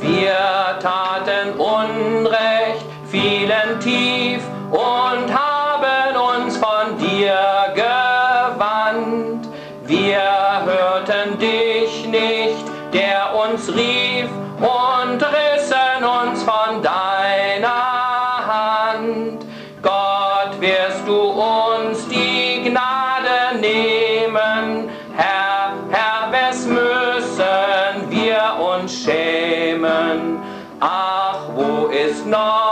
Wir taten Unrecht, fielen tief und haben uns von dir gewandt. Wir hörten dich nicht, der uns rief, und rissen uns von deiner Hand. Gott, wirst du uns die Gnade nehmen, Herr, Herr, wes müssen wir uns schämen? Ach, wo ist noch